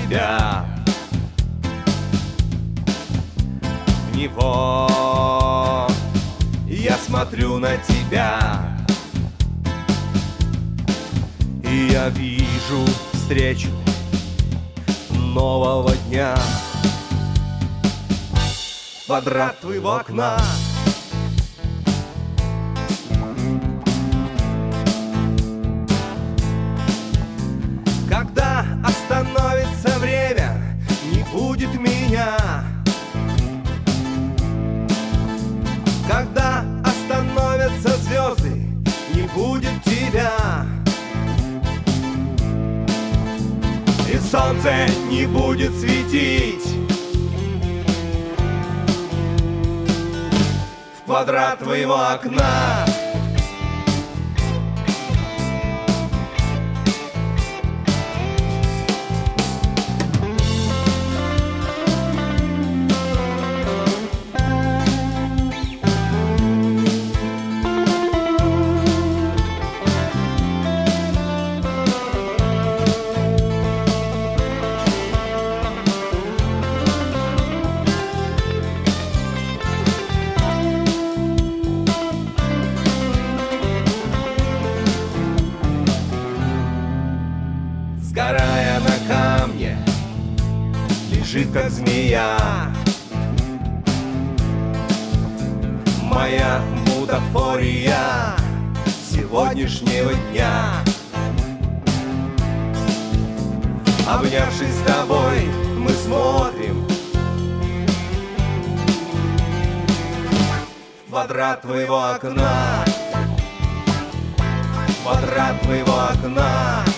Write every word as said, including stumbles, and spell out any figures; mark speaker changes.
Speaker 1: тебя. В него я смотрю на тебя, и я вижу встречу нового дня. Квадрат твоего окна. Когда остановится время, не будет меня. Когда остановятся звезды, не будет тебя. И солнце не будет светить в квадрат твоего окна. Сгорая на камне, лежит как змея моя бутафория сегодняшнего дня. Обнявшись с тобой, мы смотрим в квадрат твоего окна, в квадрат твоего окна.